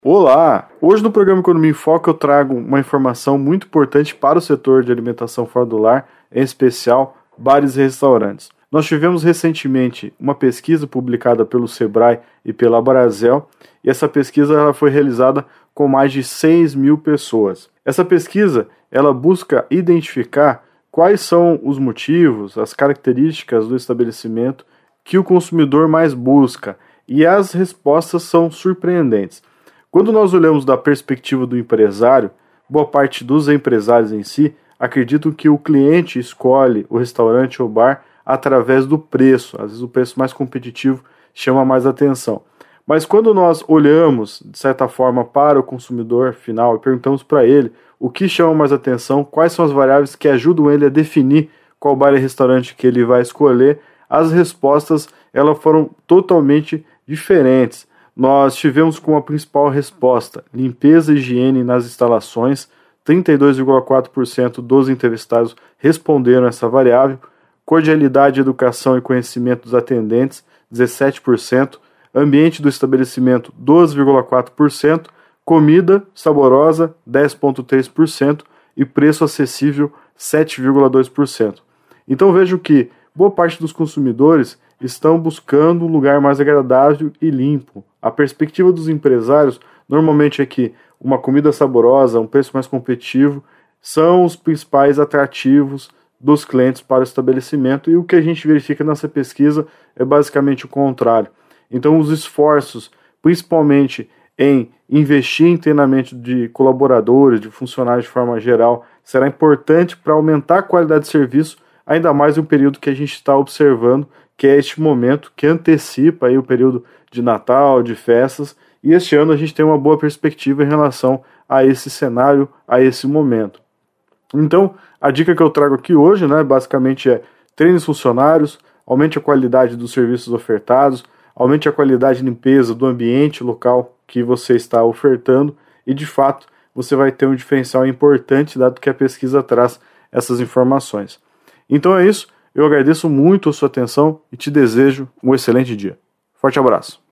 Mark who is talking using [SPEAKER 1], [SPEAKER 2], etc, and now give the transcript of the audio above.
[SPEAKER 1] Olá! Hoje no programa Economia em Foco eu trago uma informação muito importante para o setor de alimentação fora do lar, em especial bares e restaurantes. Nós tivemos recentemente uma pesquisa publicada pelo Sebrae e pela Abrazel, e essa pesquisa ela foi realizada com mais de 6.000 pessoas. Essa pesquisa ela busca identificar quais são os motivos, as características do estabelecimento que o consumidor mais busca, e as respostas são surpreendentes. Quando nós olhamos da perspectiva do empresário, boa parte dos empresários em si acreditam que o cliente escolhe o restaurante ou bar através do preço. Às vezes o preço mais competitivo chama mais atenção. Mas quando nós olhamos, de certa forma, para o consumidor final e perguntamos para ele o que chama mais atenção, quais são as variáveis que ajudam ele a definir qual bar e restaurante que ele vai escolher, as respostas elas foram totalmente diferentes. Nós tivemos como a principal resposta limpeza e higiene nas instalações, 32,4% dos entrevistados responderam essa variável, cordialidade, educação e conhecimento dos atendentes, 17%, ambiente do estabelecimento, 12,4%, comida saborosa, 10,3% e preço acessível, 7,2%. Então vejo que boa parte dos consumidores estão buscando um lugar mais agradável e limpo. A perspectiva dos empresários normalmente é que uma comida saborosa, um preço mais competitivo, são os principais atrativos dos clientes para o estabelecimento, e o que a gente verifica nessa pesquisa é basicamente o contrário. Então os esforços, principalmente em investir em treinamento de colaboradores, de funcionários de forma geral, será importante para aumentar a qualidade de serviço, ainda mais no período que a gente está observando, que é este momento que antecipa aí o período de Natal, de festas, e este ano a gente tem uma boa perspectiva em relação a esse cenário, a esse momento. Então, a dica que eu trago aqui hoje, basicamente é treine os funcionários, aumente a qualidade dos serviços ofertados, aumente a qualidade de limpeza do ambiente local que você está ofertando, e de fato você vai ter um diferencial importante, dado que a pesquisa traz essas informações. Então é isso. Eu agradeço muito a sua atenção e te desejo um excelente dia. Forte abraço.